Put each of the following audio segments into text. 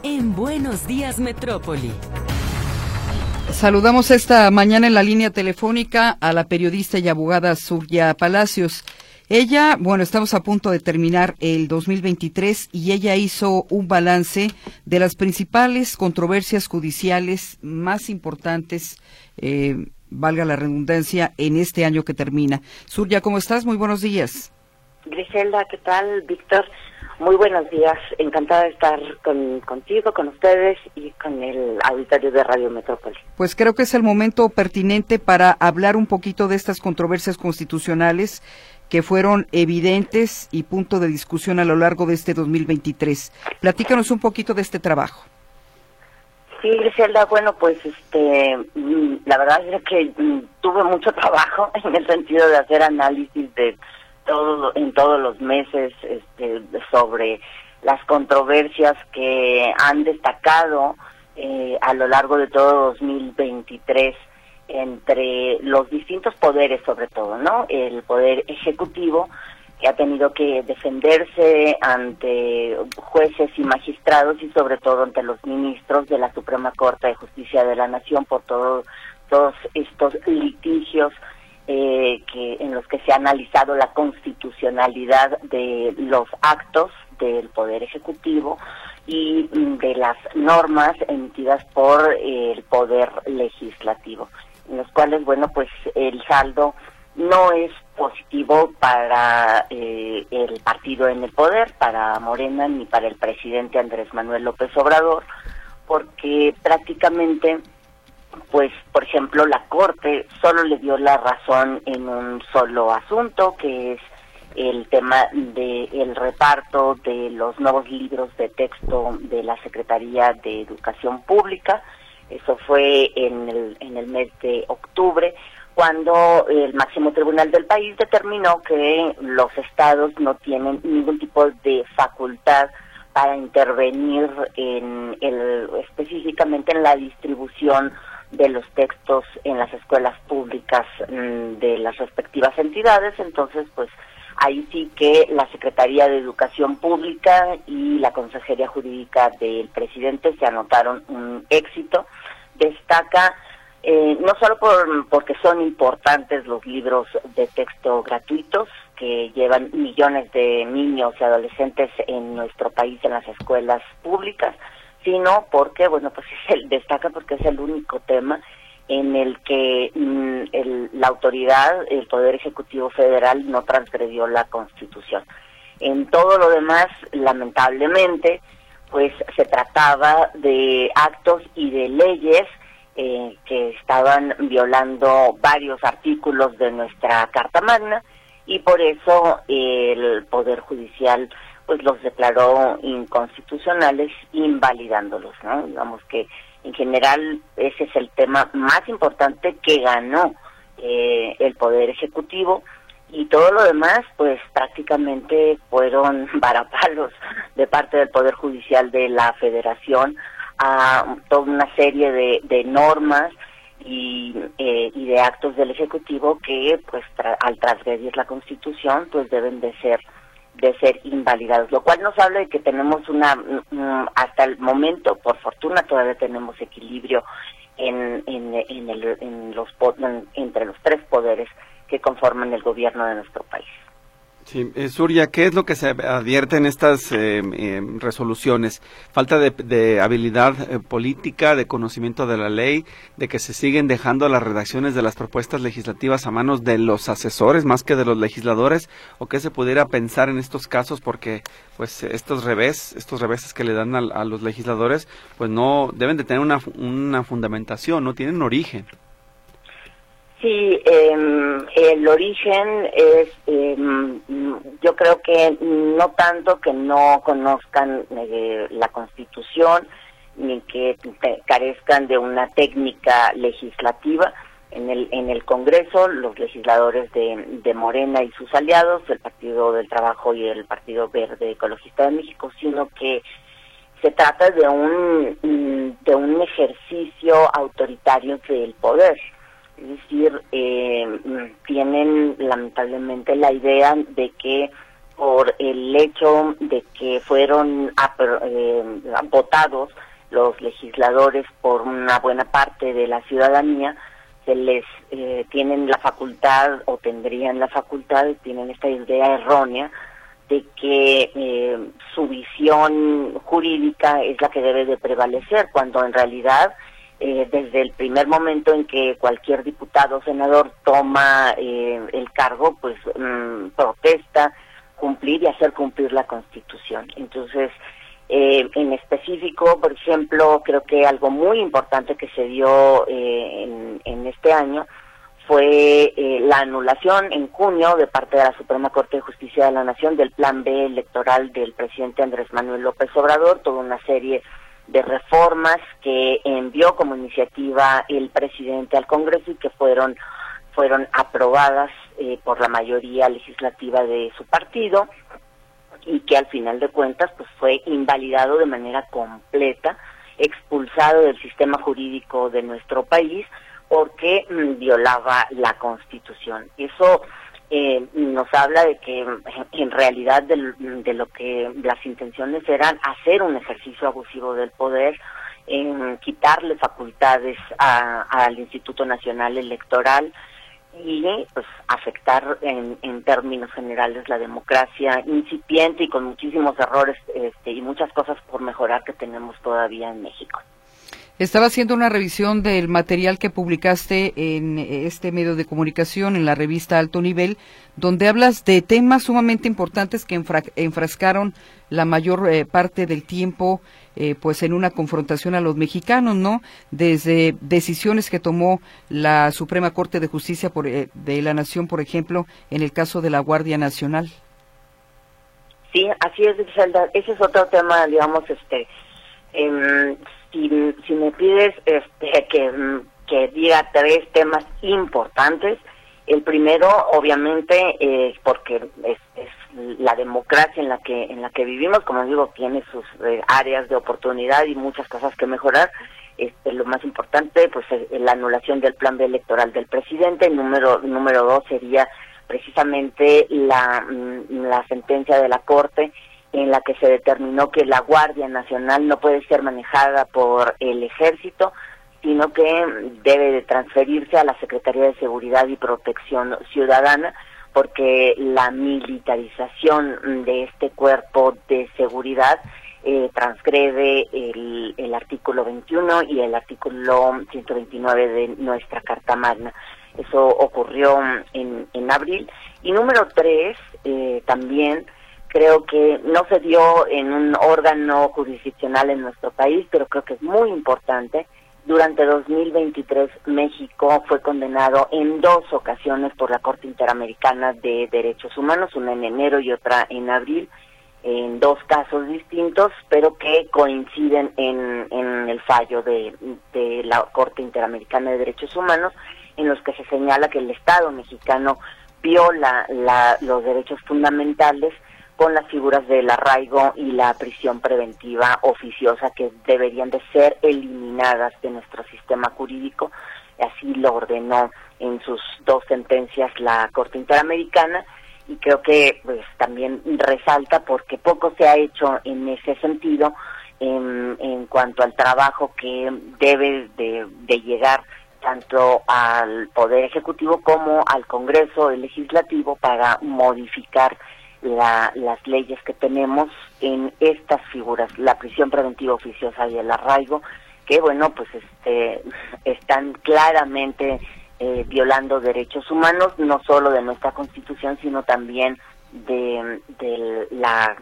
En Buenos Días Metrópoli. Saludamos esta mañana en la línea telefónica a la periodista y abogada Surya Palacios. Ella, estamos a punto de terminar el 2023 y ella hizo un balance de las principales controversias judiciales más importantes, valga la redundancia, en este año que termina. Surya, ¿cómo estás? Muy buenos días. Griselda, ¿qué tal? Víctor, muy buenos días. Encantada de estar contigo, con ustedes y con el auditorio de Radio Metrópoli. Pues creo que es el momento pertinente para hablar un poquito de estas controversias constitucionales que fueron evidentes y punto de discusión a lo largo de este 2023. Platícanos un poquito de este trabajo. Sí, Griselda, pues la verdad es que tuve mucho trabajo en el sentido de hacer análisis de en todos los meses sobre las controversias que han destacado a lo largo de todo 2023 entre los distintos poderes, sobre todo, ¿no? El poder ejecutivo, que ha tenido que defenderse ante jueces y magistrados y sobre todo ante los ministros de la Suprema Corte de Justicia de la Nación por todos estos litigios en los que se ha analizado la constitucionalidad de los actos del Poder Ejecutivo y de las normas emitidas por el Poder Legislativo, en los cuales, pues el saldo no es positivo para el partido en el poder, para Morena, ni para el presidente Andrés Manuel López Obrador, porque prácticamente, por ejemplo, la Corte solo le dio la razón en un solo asunto, que es el tema del reparto de los nuevos libros de texto de la Secretaría de Educación Pública. Eso fue en el mes de octubre, cuando el máximo tribunal del país determinó que los estados no tienen ningún tipo de facultad para intervenir específicamente en la distribución de los textos en las escuelas públicas de las respectivas entidades. Entonces, ahí sí que la Secretaría de Educación Pública y la Consejería Jurídica del presidente se anotaron un éxito. Destaca no solo porque son importantes los libros de texto gratuitos que llevan millones de niños y adolescentes en nuestro país en las escuelas públicas, sino porque, destaca porque es el único tema en el que la autoridad, el Poder Ejecutivo Federal, no transgredió la Constitución. En todo lo demás, lamentablemente, se trataba de actos y de leyes que estaban violando varios artículos de nuestra Carta Magna, y por eso el Poder Judicial los declaró inconstitucionales, invalidándolos, ¿no? Digamos que en general ese es el tema más importante que ganó el Poder Ejecutivo, y todo lo demás prácticamente fueron varapalos de parte del Poder Judicial de la Federación a toda una serie de normas y de actos del Ejecutivo que al transgredir la Constitución deben de ser invalidados, lo cual nos habla de que tenemos hasta el momento, por fortuna, todavía tenemos equilibrio entre los tres poderes que conforman el gobierno de nuestro país. Sí, Surya, ¿qué es lo que se advierte en estas resoluciones? Falta de habilidad política, de conocimiento de la ley, de que se siguen dejando las redacciones de las propuestas legislativas a manos de los asesores más que de los legisladores, o qué se pudiera pensar en estos casos, porque estos reveses que le dan a los legisladores, no deben de tener una fundamentación, no tienen origen. Sí, el origen es, yo creo que no tanto que no conozcan la Constitución, ni que carezcan de una técnica legislativa. En el Congreso, los legisladores de Morena y sus aliados, el Partido del Trabajo y el Partido Verde Ecologista de México, sino que se trata de un ejercicio autoritario del poder. Es decir, tienen lamentablemente la idea de que por el hecho de que fueron votados los legisladores por una buena parte de la ciudadanía, se les tienen la facultad o tendrían la facultad, tienen esta idea errónea de que su visión jurídica es la que debe de prevalecer, cuando en realidad desde el primer momento en que cualquier diputado o senador toma el cargo, pues protesta cumplir y hacer cumplir la Constitución. Entonces, en específico, por ejemplo, creo que algo muy importante que se dio en este año fue la anulación en junio de parte de la Suprema Corte de Justicia de la Nación del Plan B electoral del presidente Andrés Manuel López Obrador, toda una serie de reformas que envió como iniciativa el presidente al Congreso y que fueron aprobadas por la mayoría legislativa de su partido, y que al final de cuentas pues fue invalidado de manera completa, expulsado del sistema jurídico de nuestro país porque violaba la Constitución. Eso nos habla de que en realidad de lo que las intenciones eran hacer un ejercicio abusivo del poder, quitarle facultades al Instituto Nacional Electoral y pues afectar en términos generales la democracia incipiente y con muchísimos errores y muchas cosas por mejorar que tenemos todavía en México. Estaba haciendo una revisión del material que publicaste en este medio de comunicación, en la revista Alto Nivel, donde hablas de temas sumamente importantes que enfrascaron la mayor parte del tiempo pues en una confrontación a los mexicanos, ¿no? Desde decisiones que tomó la Suprema Corte de Justicia de la Nación, por ejemplo, en el caso de la Guardia Nacional. Sí, así es, Griselda. Ese es otro tema, digamos, si me pides que diga tres temas importantes, el primero, obviamente, porque es la democracia en la que vivimos, como digo, tiene sus áreas de oportunidad y muchas cosas que mejorar. Lo más importante, pues, es la anulación del plan B electoral del presidente. Número dos sería precisamente la sentencia de la Corte en la que se determinó que la Guardia Nacional no puede ser manejada por el Ejército, sino que debe de transferirse a la Secretaría de Seguridad y Protección Ciudadana, porque la militarización de este cuerpo de seguridad transgrede el artículo 21 y el artículo 129 de nuestra Carta Magna. Eso ocurrió en abril. Y número 3, también creo que no se dio en un órgano jurisdiccional en nuestro país, pero creo que es muy importante. Durante 2023, México fue condenado en 2 ocasiones por la Corte Interamericana de Derechos Humanos, una en enero y otra en abril, en 2 casos distintos, pero que coinciden en el fallo de la Corte Interamericana de Derechos Humanos, en los que se señala que el Estado mexicano viola los derechos fundamentales con las figuras del arraigo y la prisión preventiva oficiosa, que deberían de ser eliminadas de nuestro sistema jurídico. Así lo ordenó en sus 2 sentencias la Corte Interamericana, y creo que pues también resalta porque poco se ha hecho en ese sentido en cuanto al trabajo que debe de llegar tanto al Poder Ejecutivo como al Congreso, el Legislativo, para modificar las leyes que tenemos en estas figuras, la prisión preventiva oficiosa y el arraigo, que bueno, pues están claramente violando derechos humanos, no solo de nuestra Constitución, sino también de la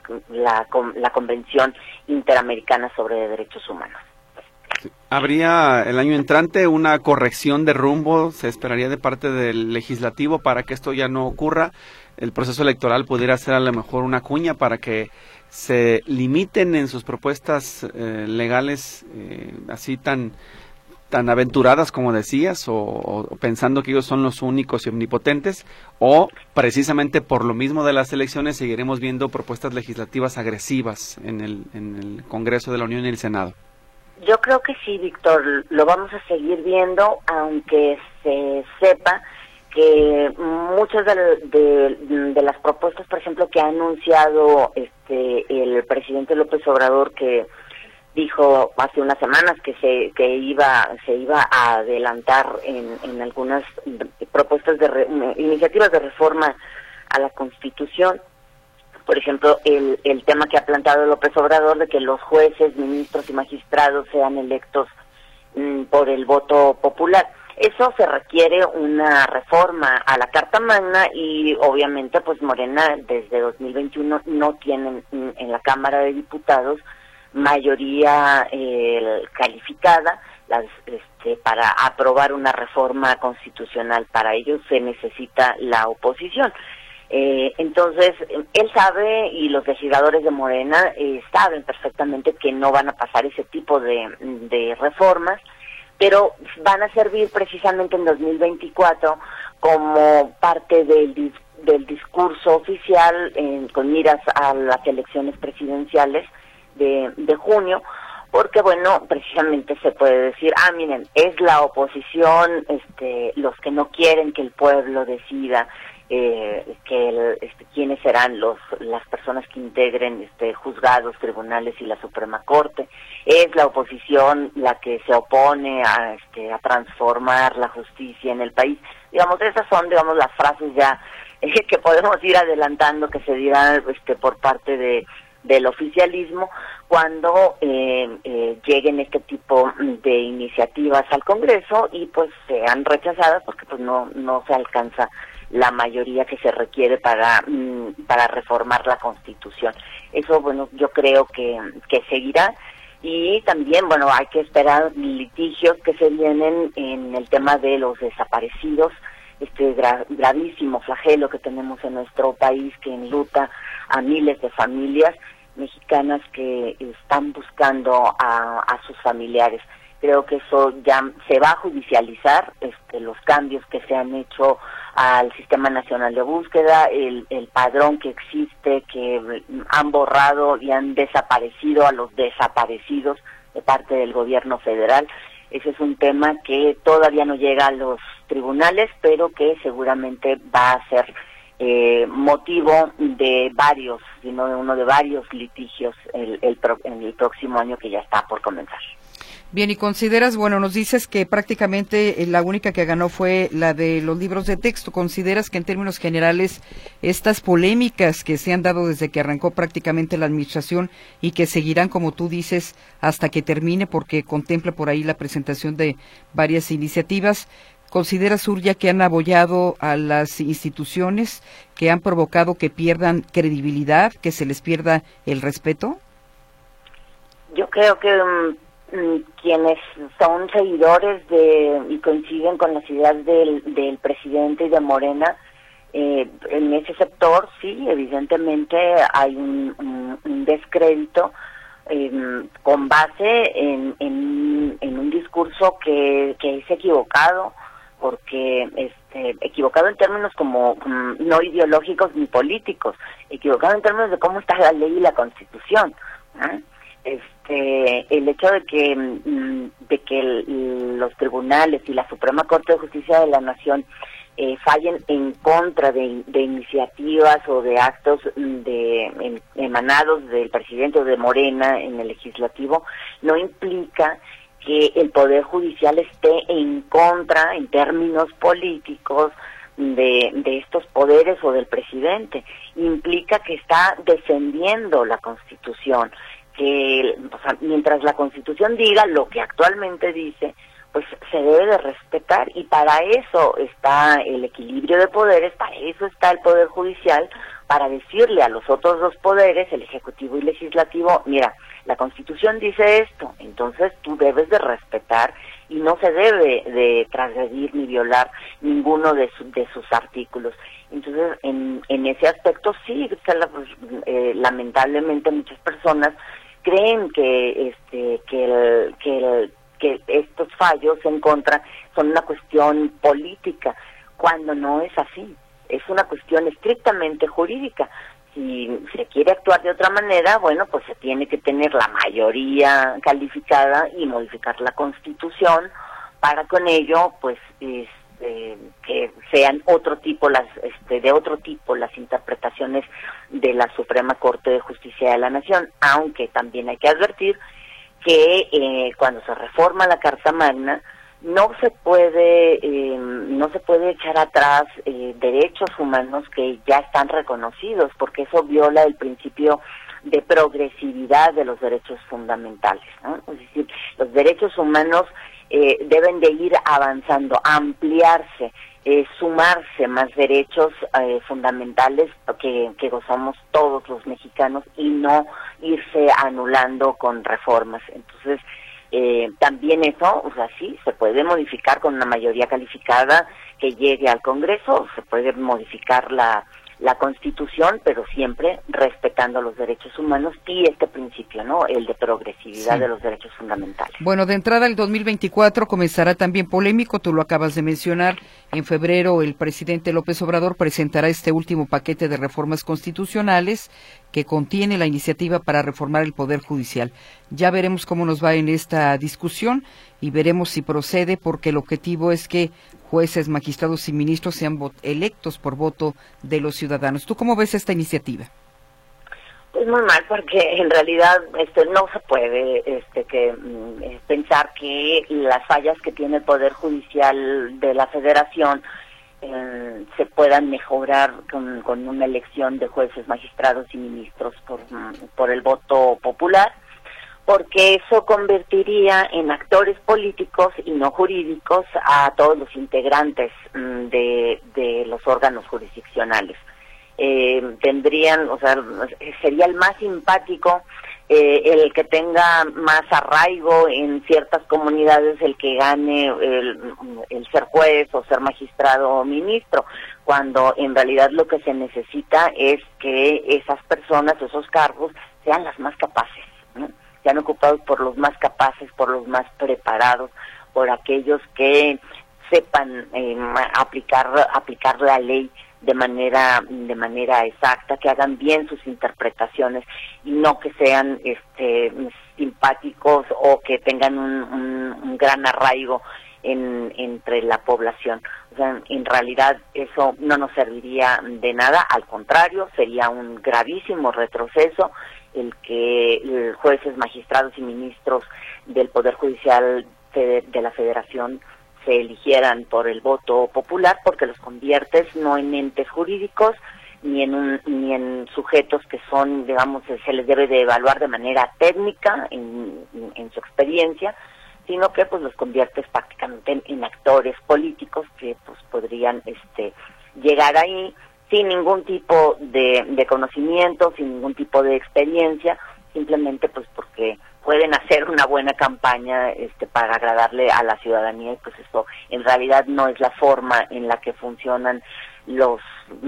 Convención Interamericana sobre Derechos Humanos. ¿Habría el año entrante una corrección de rumbo? ¿Se esperaría de parte del legislativo para que esto ya no ocurra? ¿El proceso electoral pudiera ser a lo mejor una cuña para que se limiten en sus propuestas legales así tan aventuradas como decías, o pensando que ellos son los únicos y omnipotentes, o precisamente por lo mismo de las elecciones seguiremos viendo propuestas legislativas agresivas en el Congreso de la Unión y el Senado? Yo creo que sí, Víctor, lo vamos a seguir viendo, aunque se sepa que muchas de las propuestas, por ejemplo, que ha anunciado el presidente López Obrador, que dijo hace unas semanas que se iba a adelantar en algunas propuestas iniciativas de reforma a la Constitución. Por ejemplo, el tema que ha planteado López Obrador de que los jueces, ministros y magistrados sean electos por el voto popular. Eso se requiere una reforma a la Carta Magna y obviamente pues Morena desde 2021 no tienen en la Cámara de Diputados mayoría calificada para aprobar una reforma constitucional. Para ello se necesita la oposición. Entonces, él sabe y los legisladores de Morena saben perfectamente que no van a pasar ese tipo de reformas, pero van a servir precisamente en 2024 como parte del discurso oficial con miras a las elecciones presidenciales de junio, porque bueno, precisamente se puede decir, miren, es la oposición, los que no quieren que el pueblo decida quiénes serán las personas que integren juzgados, tribunales y la Suprema Corte. Es la oposición la que se opone a transformar la justicia en el país. Digamos, esas son, las frases ya que podemos ir adelantando que se dirán por parte del oficialismo cuando lleguen este tipo de iniciativas al Congreso y pues sean rechazadas porque pues no se alcanza la mayoría que se requiere para reformar la Constitución. Eso, bueno, yo creo que seguirá. Y también, bueno, hay que esperar litigios que se vienen en el tema de los desaparecidos, gravísimo flagelo que tenemos en nuestro país que enluta a miles de familias mexicanas que están buscando a sus familiares. Creo que eso ya se va a judicializar, los cambios que se han hecho al Sistema Nacional de Búsqueda, el padrón que existe, que han borrado y han desaparecido a los desaparecidos de parte del gobierno federal. Ese es un tema que todavía no llega a los tribunales, pero que seguramente va a ser motivo de varios, sino de uno de varios litigios en el próximo año que ya está por comenzar. Bien, y consideras, bueno, nos dices que prácticamente la única que ganó fue la de los libros de texto. ¿Consideras que en términos generales estas polémicas que se han dado desde que arrancó prácticamente la administración y que seguirán, como tú dices, hasta que termine, porque contempla por ahí la presentación de varias iniciativas, consideras, Uria, que han abollado a las instituciones, que han provocado que pierdan credibilidad, que se les pierda el respeto? Yo creo que quienes son seguidores y coinciden con las ideas del presidente y de Morena, en ese sector sí, evidentemente hay un descrédito con base en un discurso que es equivocado, porque equivocado en términos como no ideológicos ni políticos, equivocado en términos de cómo está la ley y la Constitución, ¿eh? El hecho de que los tribunales y la Suprema Corte de Justicia de la Nación fallen en contra de iniciativas o de actos emanados del presidente o de Morena en el legislativo, no implica que el Poder Judicial esté en contra, en términos políticos, de estos poderes o del presidente. Implica que está defendiendo la Constitución, que mientras la Constitución diga lo que actualmente dice, pues se debe de respetar, y para eso está el equilibrio de poderes, para eso está el Poder Judicial, para decirle a los otros dos poderes, el Ejecutivo y Legislativo, mira, la Constitución dice esto, entonces tú debes de respetar y no se debe de transgredir ni violar ninguno de sus artículos. Entonces, en ese aspecto sí, lamentablemente muchas personas creen que estos fallos en contra son una cuestión política, cuando no es así, es una cuestión estrictamente jurídica. Si se quiere actuar de otra manera, bueno, pues se tiene que tener la mayoría calificada y modificar la Constitución para con ello, pues, que sean de otro tipo las interpretaciones de la Suprema Corte de Justicia de la Nación, aunque también hay que advertir que cuando se reforma la Carta Magna no se puede echar atrás derechos humanos que ya están reconocidos, porque eso viola el principio de progresividad de los derechos fundamentales, ¿no? Es decir, los derechos humanos deben de ir avanzando, ampliarse, sumarse más derechos fundamentales que gozamos todos los mexicanos y no irse anulando con reformas. Entonces, también eso, o sea, sí, se puede modificar con una mayoría calificada que llegue al Congreso, se puede modificar la Constitución, pero siempre respetando los derechos humanos y este principio, ¿no? El de progresividad Sí. de los derechos fundamentales. Bueno, de entrada el 2024 comenzará también polémico, tú lo acabas de mencionar. En febrero el presidente López Obrador presentará este último paquete de reformas constitucionales que contiene la iniciativa para reformar el Poder Judicial. Ya veremos cómo nos va en esta discusión y veremos si procede, porque el objetivo es que jueces, magistrados y ministros sean electos por voto de los ciudadanos. ¿Tú cómo ves esta iniciativa? Pues muy mal, porque en realidad no se puede pensar que las fallas que tiene el Poder Judicial de la Federación se puedan mejorar con una elección de jueces, magistrados y ministros por el voto popular, porque eso convertiría en actores políticos y no jurídicos a todos los integrantes de los órganos jurisdiccionales. Tendrían, o sea, sería el más simpático el que tenga más arraigo en ciertas comunidades, el que gane el ser juez o ser magistrado o ministro, cuando en realidad lo que se necesita es que esas personas, esos cargos, sean las más capaces, ¿no? Sean ocupados por los más capaces, por los más preparados, por aquellos que sepan aplicar la ley de manera exacta, que hagan bien sus interpretaciones y no que sean simpáticos o que tengan un gran arraigo entre la población. O sea, en realidad eso no nos serviría de nada, al contrario, sería un gravísimo retroceso el que jueces, magistrados y ministros del Poder Judicial de la Federación se eligieran por el voto popular, porque los conviertes no en entes jurídicos ni en sujetos que son, digamos, se les debe de evaluar de manera técnica en su experiencia, sino que pues los conviertes prácticamente en actores políticos que pues podrían llegar ahí sin ningún tipo de conocimiento, sin ningún tipo de experiencia, simplemente pues porque pueden hacer una buena campaña para agradarle a la ciudadanía, y pues eso en realidad no es la forma en la que funcionan los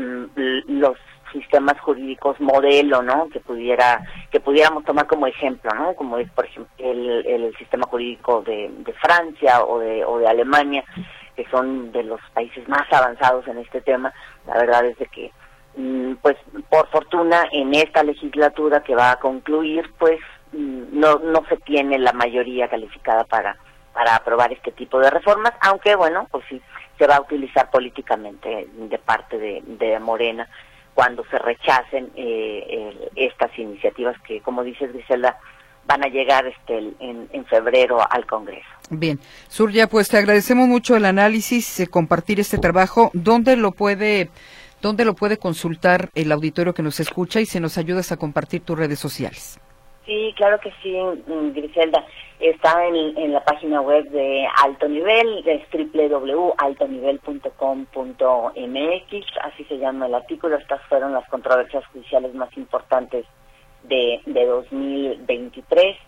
sistemas jurídicos modelo, ¿no? que pudiéramos tomar como ejemplo, ¿no? Como es por ejemplo el sistema jurídico de Francia o de Alemania, que son de los países más avanzados en este tema. La verdad es de que pues por fortuna en esta legislatura que va a concluir, pues no se tiene la mayoría calificada para aprobar este tipo de reformas, aunque bueno, pues sí se va a utilizar políticamente de parte de Morena cuando se rechacen estas iniciativas que, como dices, Griselda, van a llegar en febrero al Congreso. Bien, Surya, pues te agradecemos mucho el análisis, compartir este trabajo. ¿Dónde lo puede consultar el auditorio que nos escucha, y si nos ayudas a compartir tus redes sociales? Sí, claro que sí, Griselda. Está en la página web de Alto Nivel, es www.altonivel.com.mx, así se llama el artículo. Estas fueron las controversias judiciales más importantes de 2023.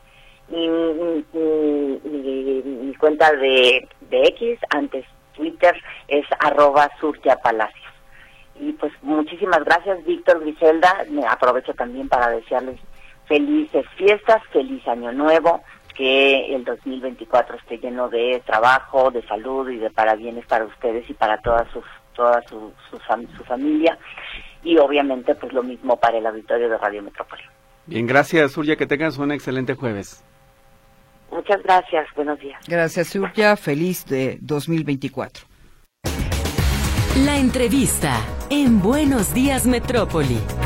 Mi cuenta de X, antes Twitter, es @SuryaPalacios. Y pues muchísimas gracias, Víctor, Griselda. Me aprovecho también para desearles felices fiestas, feliz año nuevo, que el 2024 esté lleno de trabajo, de salud y de parabienes para ustedes y para toda su familia, y obviamente pues lo mismo para el auditorio de Radio Metrópoli. Bien, gracias, Surya, que tengas un excelente jueves. Muchas gracias, buenos días. Gracias, Surya, feliz de 2024. La entrevista en Buenos Días Metrópoli.